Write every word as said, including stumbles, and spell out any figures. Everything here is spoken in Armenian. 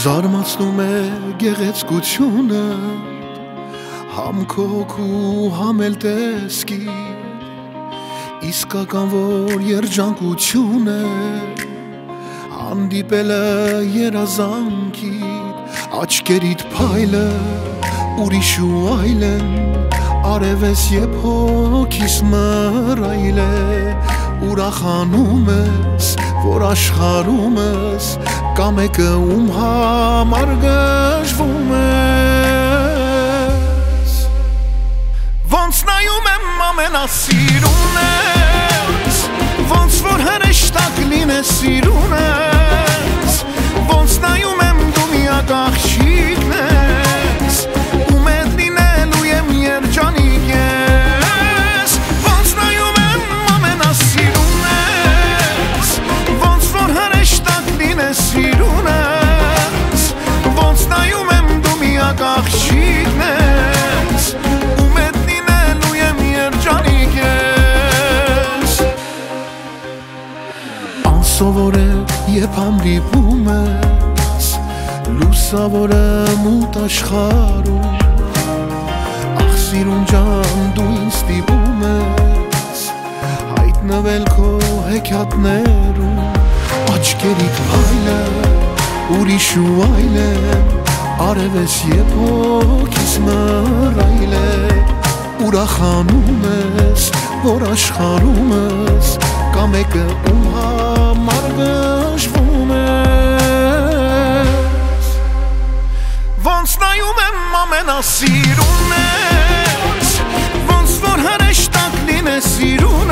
Զարմացնում է գեղեցկությունը համ քո ու համ էլ տեսքի իսկական որ երջանկություն է հանդիպելը երազանքի աչքերիդ փայլը ուրիշ ու այլ են արևես երբ հոգիս մռայլ է ուրախանում ես որ աշխարհում ես կա մեկը ում համար գժվում ես ոնց նայում եմ ամենասիրուն ես ոնց որ հրեշտակ լինես սիրուն ես ոնց նայում եմ դու միակ աղջիկն ես ում հետ լինելու եմ երջանիկ ես ոնց նայում եմ ամենասիրուն ես ոնց որ հրեշտակ լինես սիրուն ես ոնց նայում եմ դու միակ աղջիկն ես ում հետ լինելու եմ երջանիկ ես անսովոր է երբ հանդիպում ես լուսավորը մութ աշխարհում ախ սիրուն ջան դու ինձ ստիպում ես հայտնվել քո հեքիաթներում աչքերիդ փայլը ուրիշ ու այլ է արևես երբ հոգիս մռայլ է ուրախանում ես որ աշխարհում ես կա մեկը ում համար գժվում ես ոնց նայում եմ ամենասիրուն ես ոնց որ հրեշտակ լինես սիրուն